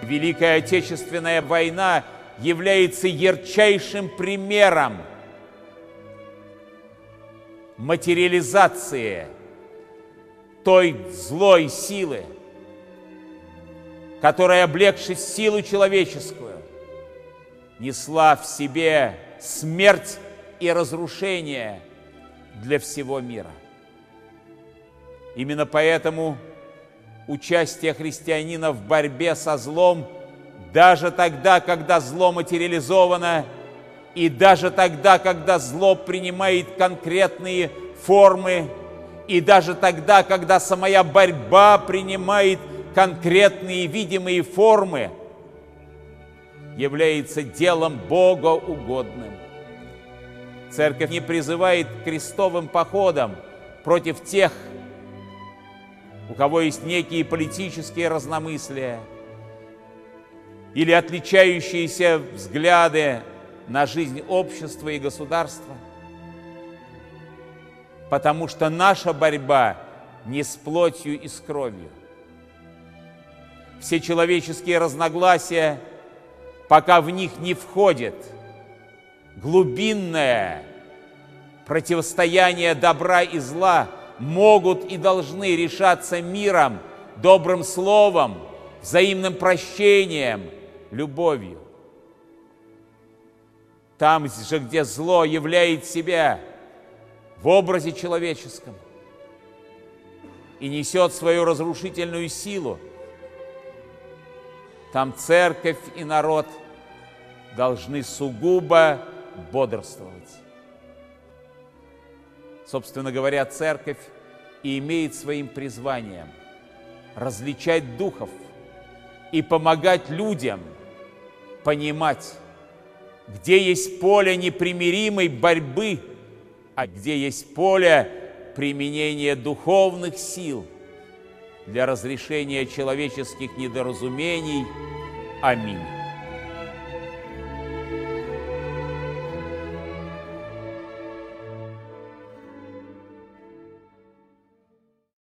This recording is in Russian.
Великая Отечественная война является ярчайшим примером материализации той злой силы, которая, облегшись в силу человеческую, несла в себе смерть и разрушение для всего мира. Именно поэтому участие христианина в борьбе со злом, даже тогда, когда зло материализовано, и даже тогда, когда зло принимает конкретные формы, и даже тогда, когда самая борьба принимает конкретные видимые формы, является делом богоугодным. Церковь не призывает к крестовым походам против тех, у кого есть некие политические разномыслия или отличающиеся взгляды на жизнь общества и государства, потому что наша борьба не с плотью и с кровью. Все человеческие разногласия, пока в них не входит глубинное противостояние добра и зла, могут и должны решаться миром, добрым словом, взаимным прощением, любовью. Там же, где зло являет себя в образе человеческом и несет свою разрушительную силу, там церковь и народ должны сугубо бодрствовать. Собственно говоря, церковь и имеет своим призванием различать духов и помогать людям понимать, где есть поле непримиримой борьбы, а где есть поле применения духовных сил для разрешения человеческих недоразумений. Аминь.